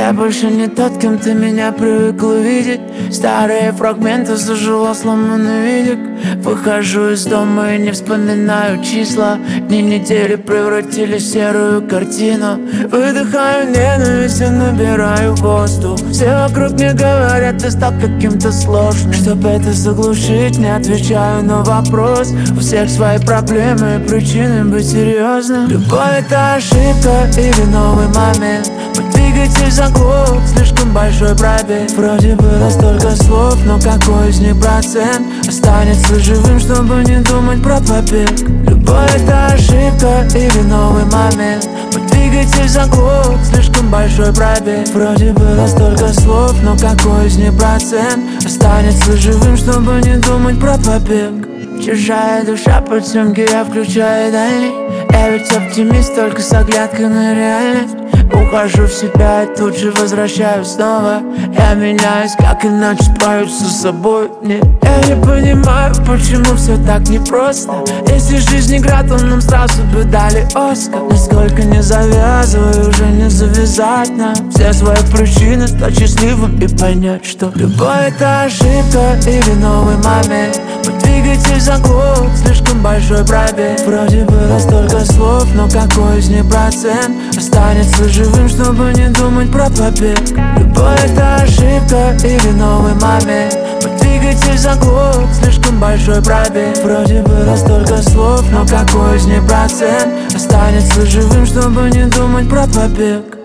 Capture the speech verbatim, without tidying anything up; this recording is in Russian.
Я больше не тот, кем ты меня привыкла видеть. Старые фрагменты зажила сломанный видик. Выхожу из дома и не вспоминаю числа. Дни недели превратились в серую картину. Выдыхаю ненависть и набираю воздух. Все вокруг мне говорят, ты стал каким-то сложным. Чтоб это заглушить, не отвечаю на вопрос. У всех свои проблемы и причины быть серьезным. Любовь — это ошибка или новый момент. Мой двигатель заглох, слишком большой пробег. Вроде было столько слов, но какой из них процент останется живым, чтобы не думать про побег? Любовь — это ошибка или новый момент. Мой двигатель заглох, слишком большой пробег. Вроде было столько слов, но какой из них процент останется живым, чтобы не думать про побег? Чужая душа под съемки, я включаю дальний. Я ведь оптимист, только с оглядкой на реальность. Ухожу в себя и тут же возвращаюсь снова. Я меняюсь, как иначе справиться с собой? Нет, я не понимаю, почему все так непросто. Если жизнь игра, то нам сразу бы дали Оскар. Насколько не завязывай, уже не завязать нам все свои причины, стать счастливым и понять, что любовь — это ошибка или новый момент. Мой двигатель заглох, слишком большой пробег. Вроде было столько слов, но какой из них процент останется живым, чтобы не думать про побег? Любовь — это ошибка или новый момент. Мой двигатель заглох, слишком большой пробег. Вроде было столько слов, но какой из них процент останется живым, чтобы не думать про побег?